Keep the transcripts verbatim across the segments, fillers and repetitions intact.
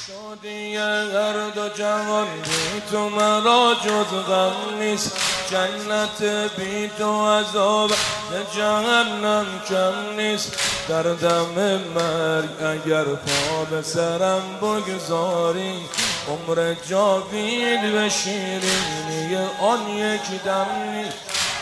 شادی هر دو جهان بی تو مرا جز غم نیست، جنت بی تو عذاب جهنم کم نیست. در دم مرگ اگر پا به سرم بگذاری، عمر جاوید به شیرینی آن یک دم نیست.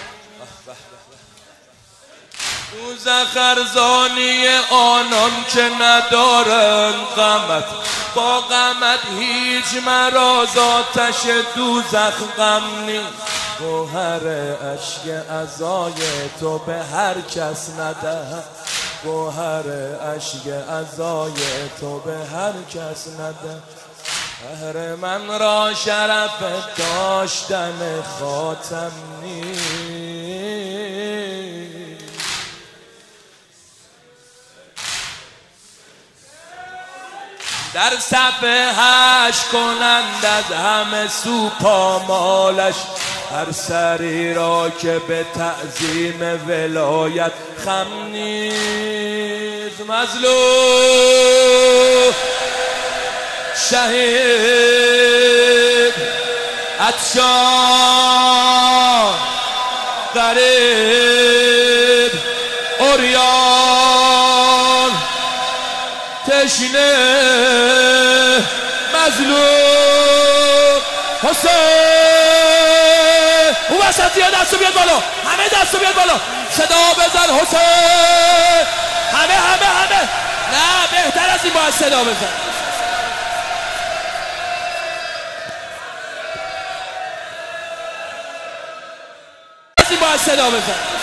دوزخ ارزانی آنان که ندارن غمت، با غمت هیچ مراز آتش دوزخ غم نیست. گوهر اشک عزای تو به هر کس نده، گوهر اشک عزای تو به هر کس نده. قهر من را شرف داشتن خاتم نیست. در صف حشر کنند از همه سو پامالش، هر سری را که به تعظیم ولایت خم نیست. مظلوم شهید عطشان غریب عریان تشنه مظلوم حسین. اون وسطی ها دستو بیاد بالا، همه دستو بیاد بالا، صدا بزن حسین. همه همه همه نه بهتر از این باید صدا بزن. از این باید صدا بزن.